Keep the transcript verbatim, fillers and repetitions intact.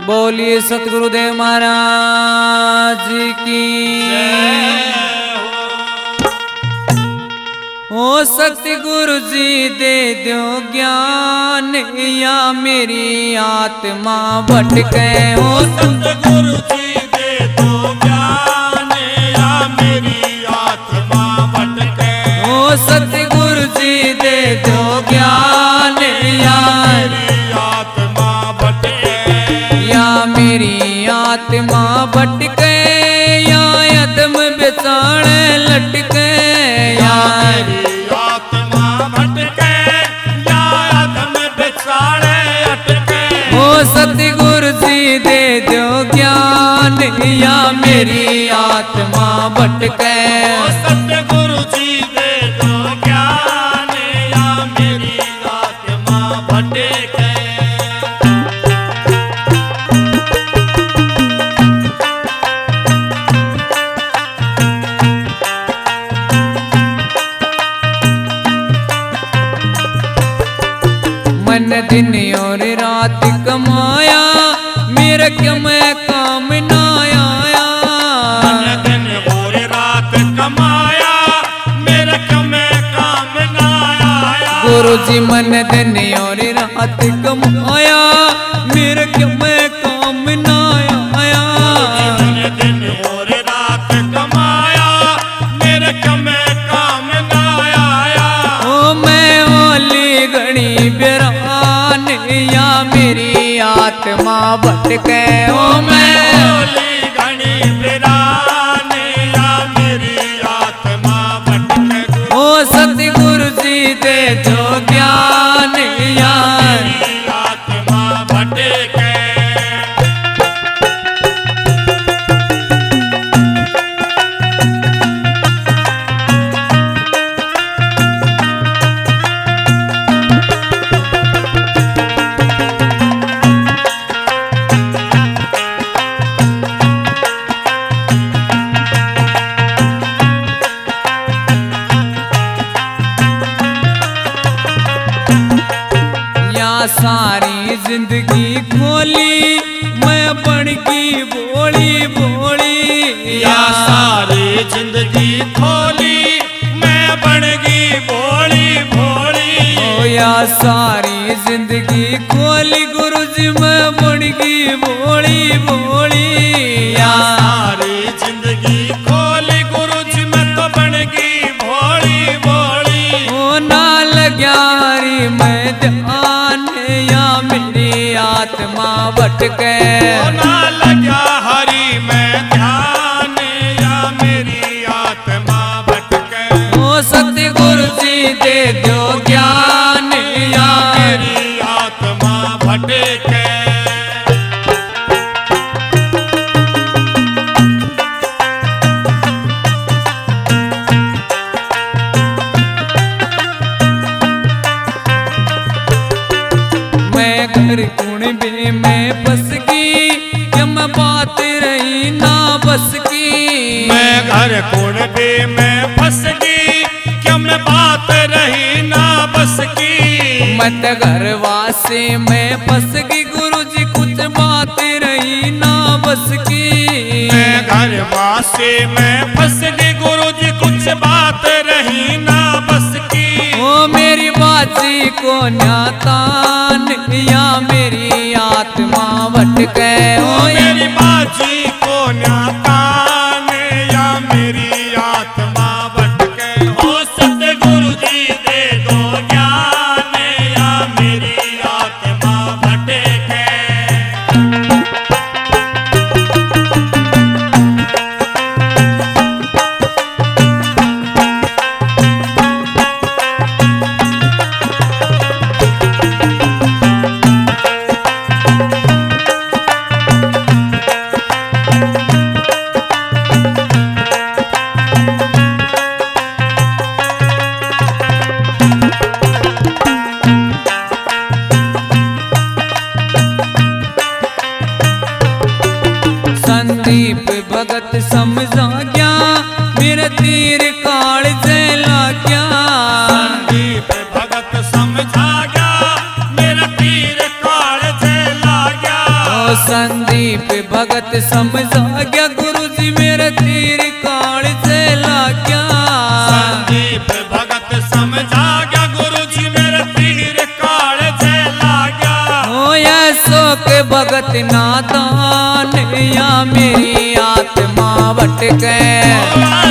बोलिए सतगुरुदेव महाराज की। ओ सतगुरु जी दे दो ज्ञान या मेरी आत्मा भटके। ओ सतगुरु जी दे दो ज्ञान या मेरी आत्मा भटके। ओ सतगुरु जी दे दो ज्ञान या मेरी आत्मा भटके। या मेरी आत्मा भटके या अदम बेचारे लटके। या मेरी आत्मा भटके या अदम बेचारे अटके। ओ सतगुरु जी दे दो ज्ञान या मेरी आत्मा भटके। ओ सतगुरु जी दे दो ज्ञान या मेरी आत्मा भटके। मन दिन और रात कमाया मेरा क्यों मैं काम ना आया। मन दिन और रात कमाया मेरा क्यों मैं काम ना आया। गुरु जी मन दिन और रात कमाया मेरा क्यों मैं काम ना आया। मन दिन और रात कमाया मेरा क्यों मैं काम ना आया। ओ मैं ओली घड़ी बेरान या मेरी आत्मा भटके। ओ मैं ओली घनी बिरान या मेरी आत्मा भटके। ओ सतगुरु जी दे दो ज्ञान या मेरी आत्मा भटके। या सारी जिंदगी खोली मैं बन गई भोली भोली। या सारी जिंदगी खोली मैं बन गई भोली भोली। ओ या सारी जिंदगी खोली गुरु जी मैं बन गई भोली भोली। या सारी जिंदगी खोली गुरु जी मैं तो बन गई भोली भोली। ओ ना लग्यारी मैं ध्यान या मेरी आत्मा भटके। ओ ना लगा हरि मैं ध्यान या मेरी आत्मा भटके। ओ सतगुरु जी दे दो ज्ञान या मेरी आत्मा भटके। मैं घर कुणबे में बस की क्या मैं बात रही ना बस की। मैं घर कुणबे में फंस गई क्या मैं बात रही ना बस की। मत घर वासे में फंस गई गुरु जी कुछ बात रही ना बस की। मैं घर वासे में फंस गई गुरु जी कुछ बात रही ना बस की। ओ मेरी बाजी को न्यातान या मेरी आत्मा भटके। ओ ओ मेरी बाजी को न्यातान या मेरी आत्मा भटके। ओ सतगुरु जी दे दो ज्ञान या मेरी आत्मा भटके। संदीप भगत समझा गया मेरा तीर काल जला गया। संदीप भगत समझा गया मेरा तीर काल से ला गया। संदीप भगत समझा गया गुरु जी मेरे तीर काल से लाग गया। संदीप भगत समझा गया गुरु जी मेरे तीर काल से लाग गया। ओ ऐसो के भगत नादान या मेरी आत्मा भटके।